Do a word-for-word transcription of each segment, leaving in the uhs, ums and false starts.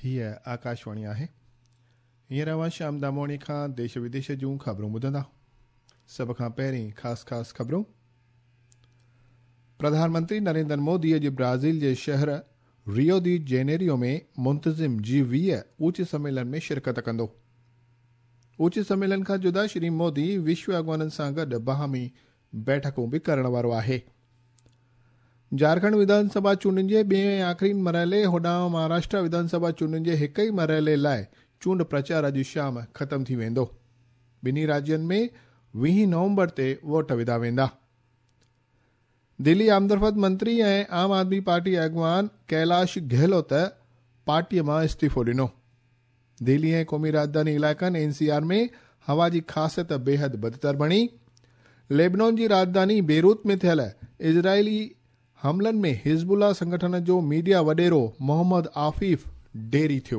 हीअ आकाशवाणी आहे। हींअर अवां शाम दामोणी खां देश विदेश जूं ख़बरूं ॿुधंदा। सभ खां पहिरीं ख़ासि ख़ासि ख़बरूं। प्रधानमंत्री नरेंद्र मोदी अॼु ब्राज़ील जे शहर रियो दी जेनेरियो में मुंतज़िम जी वीह ऊच सम्मेलन में शिरकत कंदो। ऊच सम्मेलन खां जुदा श्री मोदी विश्व अॻवाननि सां गॾु बाहमी बैठकूं बि करण वारो आहे। झारखंड विधानसभा चूंडनि जे ॿिए ऐं आख़िरी मरहले होॾां महाराष्ट्र विधानसभा चूंडनि जे हिक ई मरहले लाइ चूंड प्रचार अॼु शाम ख़तम थी वेंदो। ॿिन्ही राज्यनि में वीह नवंबर ते वोट विधा वेंदा। दिल्ली आमदरफ़त मंत्री ऐं आम आदमी पार्टी अॻवान कैलाश गहलोत पार्टीअ मां इस्तीफ़ो ॾिनो। दिल्ली ऐं क़ौमी राजधानी इलाइक़नि एनसीआर में हवा जी ख़ासियत बेहद बदतर बणी। लेबनान जी राजधानी बेरूत में थियल इज़राइली हमलनि में हिज़बुल्लाह संगठन जो मीडिया वॾेरो मोहम्मद आफीफ़ ढेरी थियो।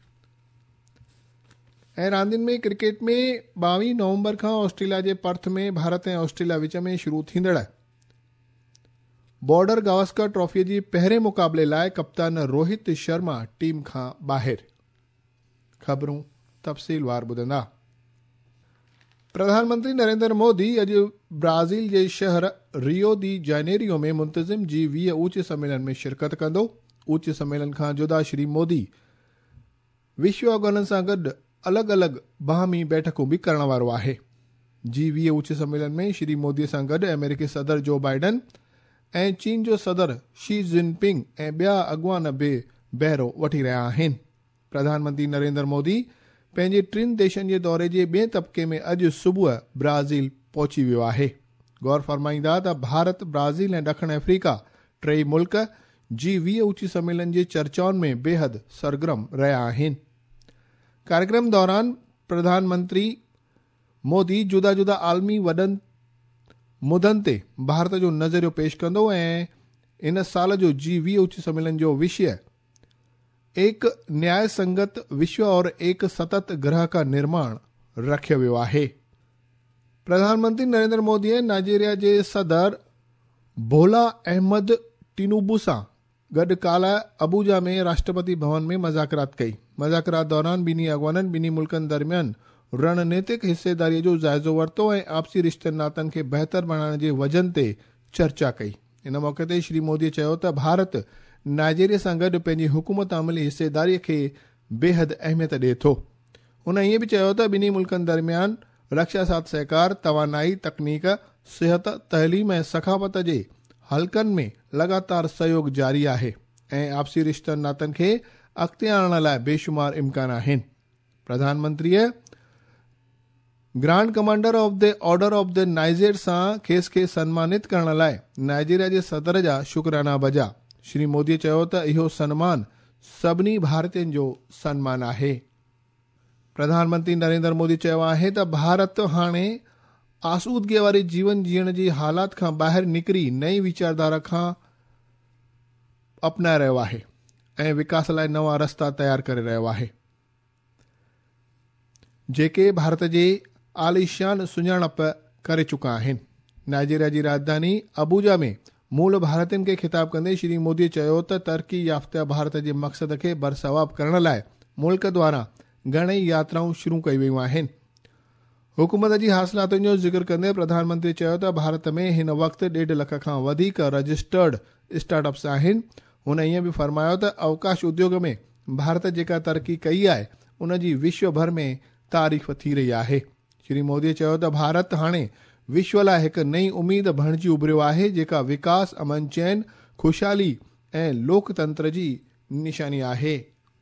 ऐं रांदियुनि में क्रिकेट में ॿावीह नवंबर खां ऑस्ट्रेलिया जे पर्थ में भारत ऐं ऑस्ट्रेलिया विच में शुरू थींदड़ बॉर्डर गावस्कर ट्रॉफीअ जी पहिरें मुक़ाबले लाइ कप्तान रोहित शर्मा टीम खां ॿाहिरि। ख़बरूं तफ़सीलवार ॿुधंदा। प्रधानमंत्री नरेंद्र मोदी अॼु ब्राज़ील जे शहर रियो दी जेनेरियो में मुंतज़िम जी वीह ऊच सम्मेलन में शिरकत कंदो। ऊच सम्मेलन खां जुदा श्री मोदी विश्व अॻवाननि सां गॾु अलॻि अलॻि बाहमी बैठकूं बि करण वारो आहे। जी वीह ऊच सम्मेलन में श्री मोदीअ सां गॾु अमेरिकी सदर जो बाइडन ऐं चीन जो सदर शी जिनपिंग ऐं ॿिया अॻवान बि बहिरो वठी रहिया आहिनि। प्रधानमंत्री नरेंद्र मोदी पंहिंजे टिनि देशनि जे दौरे जे ॿिए तबके में अॼु सुबुह ब्राज़ील पहुची वियो आहे। गौर फरमाईंदा त भारत, ब्राज़ील ऐं ॾखण अफ्रीका टई मुल्क जी वीह ऊची सम्मेलन जे चर्चाउनि में बेहद सरगर्म रहिया आहिनि। कार्यक्रम दौरान प्रधानमंत्री मोदी जुदा जुदा आलमी वॾनि मुदनि ते भारत जो नज़रियो पेश कंदो ऐं इन साल जो जी वीह ऊची सम्मेलन जो विषय एक न्याय संगत विश्व और एक सतत ग्रह का निर्माण रखियो वियो आहे। प्रधानमंत्री नरेंद्र मोदी नाइजीरिया जे सदर बोला अहमद टिनुबू सां गॾु काल्ह अबूजा में राष्ट्रपति भवन में मुज़ाकरात कई। मुज़ाकरात दौरान ॿिन्ही अॻवाननि ॿिन्ही मुल्कनि दरमियान रणनीतिक हिसेदारीअ जो जाइज़ो वरितो ऐं आपसी रिश्तनि नातनि खे बहितर बणाइण जे वजहनि ते चर्चा कई। इन मौक़े ते श्री मोदीअ चयो त भारत नाइजीरिया सां गॾु पंहिंजी हुकूमत अमली हिसेदारीअ खे बेहद अहमियत ॾिए थो। हुन ईअं बि चयो त ॿिन्ही मुल्कनि दरमियान रक्षा साथ सहकार, तवानाई, तकनीक, सिहत, तइलीम ऐं सखावत जे हलकनि में लगातार सहयोग जारी आहे ऐं आपसी रिश्तनि नातनि खे अॻिते आणण लाइ बेशुमार इम्कान आहिनि। प्रधानमंत्रीअ grand commander of the order of the Niger सां खेसि खे सन्मानित करण लाइ नाइजीरिया जे सदर जा शुक्राना भॼा। श्री मोदीअ चयो त इहो सन्मान सभिनी भारतीयनि जो सन्मान आहे। प्रधानमंत्री नरेंद्र मोदी चयो आहे त भारत हाणे आसूदगीअ वारे जीवन जीअण जी हालात खां ॿाहिरि निकिरी नई वीचारधारा खां अपनाए रहियो आहे ऐं विकास लाइ नवां रस्ता तयारु करे रहियो आहे, जेके भारत जे आलीशान सुञाणप करे चुका आहिनि। नाइजीरिया जी राजधानी अबूजा में मूल भारतीयनि खे ख़िताब कंदे श्री मोदीअ चयो त तरक़ी याफ़्ता भारत जे मक़सद खे बरसवाब करण लाइ मुल्क द्वारा घणेई यात्राऊं शुरू कई वयूं आहिनि। हुकूमत जी हासिलातुनि जो ज़िक्र कंदे प्रधानमंत्री चयो त भारत में हिन वक़्तु ॾेढ लख खां वधीक रजिस्टर्ड स्टार्टअप्स आहिनि। हुन ईअं बि फरमायो त अवकाश उद्योग में भारत जेका तरक़ी कई आहे उन जी विश्व भर में तारीफ़ थी रही आहे। श्री मोदीअ चयो त भारत हाणे विश्व लाइ हिकु नई उमीद बणिजी उभरियो आहे, जेका विकास, अमन चैन, ख़ुशहाली ऐं लोकतंत्र जी निशानी आहे।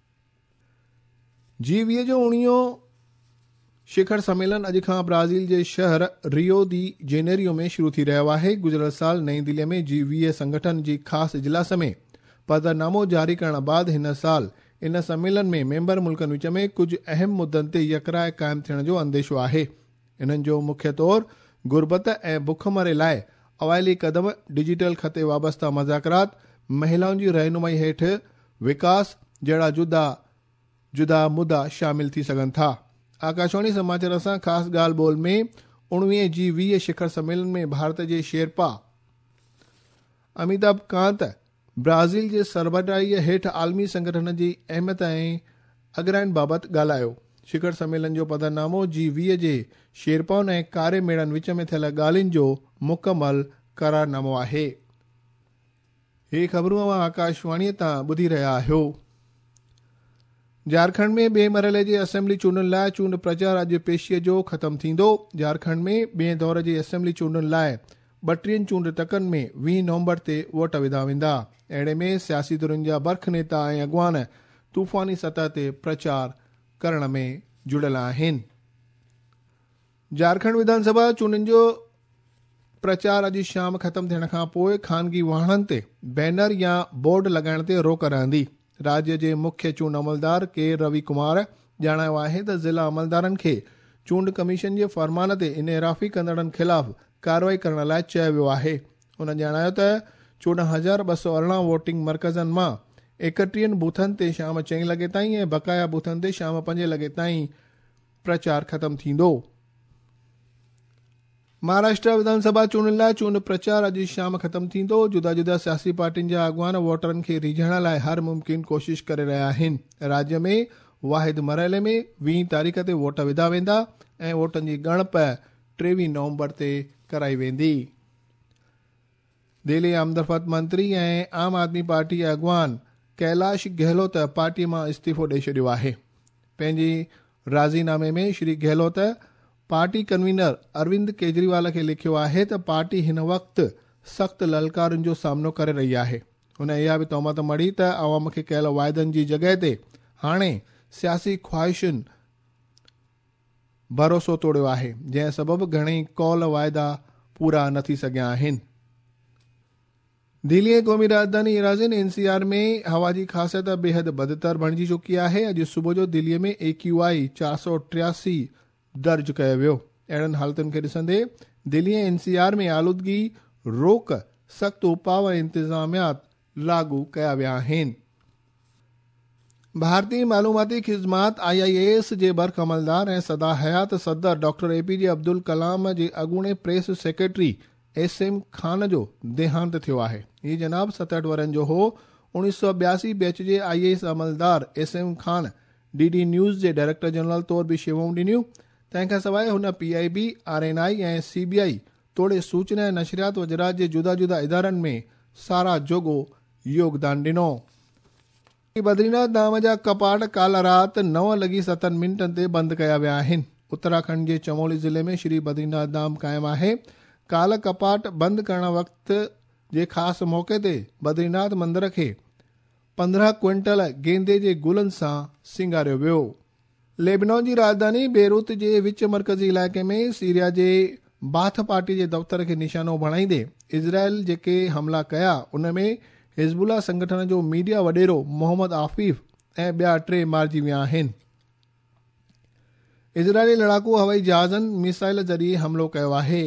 जी वीह जो उणिवीहो शिखर सम्मेलन अॼु खां ब्राज़ील जे शहर रियो दी जेनेरियो में शुरू थी रहियो आहे। गुज़िरियल साल नई दिल्लीअ में जी वीह संगठन जी ख़ासि इजलास में पदरनामो जारी करण बैदि हिन साल इन सम्मेलन में मेंबर मुल्कनि विच में कुझु अहम मुद्दनि ते यकराए क़ाइमु थियण जो अंदेशो आहे। इन्हनि जो मुख्य तौर गुरबत ऐं बुखमरे लाइ अवाइली क़दम, डिजिटल खते वाबस्ता मज़ाकरात, महिलाउनि जी रहनुमाई हेठि विकास जहिड़ा जुदा जुदा मुद्दा शामिल थी सघनि था। आकाशवाणी समाचार सां ख़ासि ॻाल्हि ॿोल में उणिवीह जी वीह शिखर सम्मेलन में भारत जे शेरपा अमिताभ कांत ब्राज़ील जे सरबराहीअ हेठि आलमी संगठन जी अहमियत ऐं अॻराइण बाबति ॻाल्हायो। शिखर सम्मेलन जो पधरनामो जी वीह जे शेरपाउनि ऐं कारे मेड़नि विच में थियल ॻाल्हियुनि जो मुकमल करारनामो आहे। हे ख़बरूं आकाशवाणीअ तां ॿुधी रहिया आहियो। झारखंड में ॿिए मरहले जे असेंबली चूंडुनि लाइ चूंड प्रचार अॼु पेशीअ जो ख़त्म थींदो। झारखंड में ॿिए दौर जे असेंबली चूंडुनि लाइ ॿटीहनि चूंड टकनि में वीह नवंबर ते वोट विधा वेंदा। अहिड़े में सियासी धुरियुनि जा बर्ख नेता ऐं अॻवान तूफ़ानी सतह ते प्रचार करण में जुड़ियल आहिनि। झारखंड विधानसभा चूंडुनि जो प्रचार अॼु शाम ख़त्म थियण खां पोइ ख़ानगी वाहननि ते बैनर या बोर्ड लॻाइण ते रोक रहंदी। राज्य जे मुख्य चूंड अमलदार के रवि कुमार ॼाणायो आहे त ज़िला अमलदारनि खे चूंड कमीशन जे फरमान ते इनेराफ़ी कंदड़नि ख़िलाफ़ कार्रवाई करण लाइ चयो वियो आहे। हुन ॼाणायो त चोॾहं हज़ार ॿ सौ अरिड़हं वोटिंग मर्कज़नि मां एकटीहनि बूथनि ते शाम चईं लॻे ताईं ऐं बक़ाया बूथनि ते शाम पंजे लॻे ताईं प्रचार ख़त्म थींदो। महाराष्ट्र विधानसभा चूंडुनि लाइ चूंड प्रचार अॼु शाम ख़त्म थींदो। जुदा जुदा सियासी पार्टियुनि जा अॻवान वोटरनि खे रिझण लाइ हर मुमकिन कोशिश करे रहिया आहिनि। राज्य में वाहिद मरहले में वीह तारीख़ ते वोट विधा वेंदा ऐं वोटनि जी ॻणप टेवीह नवंबर ते कराई वेंदी। दिल्ली आमदफ़त मंत्री ऐं आम आदमी पार्टी अॻवान कैलाश गहलोत पार्टीअ मां इस्तीफ़ो ॾेई छॾियो आहे। पंहिंजी राज़ीनामे में श्री गहलोत पार्टी कन्वीनर अरविंद केजरीवाल खे लिखियो आहे त पार्टी हिन वक़्तु सख़्तु ललकारुनि जो सामनो करे रही आहे। हुन इहा बि तहमत मढ़ी त अवाम खे कयल वाइदनि जी जॻह ते हाणे सियासी ख़्वाहिशुनि भरोसो तोड़ियो आहे, जंहिं सबबि घणेई कौल वाइदा पूरा न थी सघिया आहिनि। दिल्ली क़ौमी राजधानी इराज़िन एनसीआर में हवा जी ख़ासियत बेहद बदतर बणिजी चुकी आहे। अॼु सुबुह जो दिल्लीअ में एक्यूआई चारि सौ टियासी दर्ज कयो वियो। अहिड़नि हालतुनि खे ॾिसंदे दिल्ली ऐं एनसीआर में आलूदगी रोक सख़्तु उपाउ ऐं इंतिज़ामियात लागू कया विया आहिनि। भारतीय मालूमाती ख़िज़मात आई आई ए एस जे बर्ख अमलदार ऐं सदा हयात सदर डॉक्टर एपीजे अब्दुल कलाम जे अॻूणे press secretary S M Khan जो देहांत थियो आहे। हीउ जनाब सतहठि वरनि जो हो। उणिवीह सौ ॿियासी बैच जे आई ए एस अमलदार S M Khan D D news जे डायरेक्टर जनरल तौर बि शेवाऊं ॾिनियूं। तंहिंखां सवाइ हुन P I B R N I ऐं सी बी आई तोड़े सूचना ऐं नशरियात वज़रात जे जुदा जुदा इदारनि में सारा जोॻो योगदान ॾिनो। बद्रीनाथ धाम जा कपाट काल्ह राति नव लॻी सतनि मिंटनि ते बंदि कया विया आहिनि। उत्तराखंड जे चमोली ज़िले में श्री बद्रीनाथ धाम क़ाइमु आहे। काल्ह कपाट बंदि करण वक़्त जे ख़ासि मौक़े ते बद्रीनाथ मंदर खे पंद्रहं क्विंटल गेंदे जे गुलनि सां सिंगारियो वियो। लेबनान जी राजधानी बेरूत जे विच मरकज़ी इलाइक़े में सीरिया जे बाथ पार्टी जे दफ़्तर खे निशानो बणाईंदे इज़राइल जेके हमला कया उन में हिज़बुल्लाह संगठन जो मीडिया वॾेरो मोहम्मद आफ़ीफ़ ऐं ॿिया टे मारिजी विया आहिनि। इज़राइली लड़ाकू हवाई जहाज़नि मिसाइल ज़रिए हमलो कयो आहे।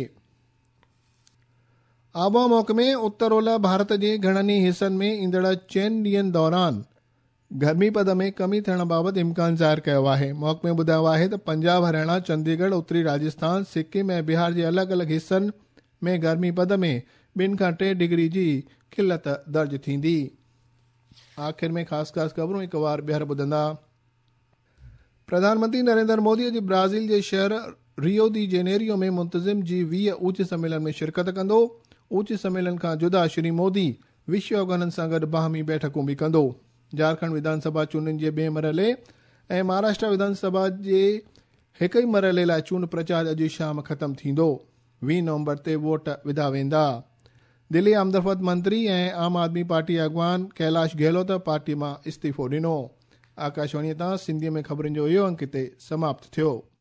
आबोहवा महकमे उत्तर ओलह भारत जे घणनि ई हिसनि में ईंदड़ चइनि ॾींहनि दौरान गर्मीपद में कमी थियण बाबति इम्कान ज़ाहिर कयो आहे। महकमे ॿुधायो आहे त पंजाब, हरियाणा, चंडीगढ़, उत्तरी राजस्थान, सिक्किम ऐं बिहार जे अलॻि अलॻि हिसनि में गर्मीपद में ॿिनि खां टे डिग्री जी क़िलत दर्ज थींदी। आख़िर में ख़ासि ख़ासि ख़बरूं हिकु बार ॿीहर ॿुधंदा। प्रधानमंत्री नरेंद्र मोदी अॼु ब्राज़ील जे शहर रियो दी जेनेरियो में मुंतज़िम जी वीह ऊच सम्मेलन में शिरकत कंदो। ऊच सम्मेलन खां जुदा श्री मोदी विश्व अॻवाननि सां गॾु बाहमी बैठकूं बि कंदो। झारखंड विधानसभा चूंडुनि जे ॿिए मरहले ऐं महाराष्ट्र विधानसभा जे हिकु ई मरहले लाइ चूंड प्रचार अॼु शाम ख़त्म थींदो। वीह नवंबर ते वोट विधा वेंदा। दिल्ली आमदफ़त मंत्री ऐं आम आदमी पार्टी अॻवान कैलाश गहलोत पार्टी मां इस्तीफ़ो ॾिनो। आकाशवाणीअ तां सिंधीअ में ख़बरुनि जो इहो अंक हिते समाप्त थियो।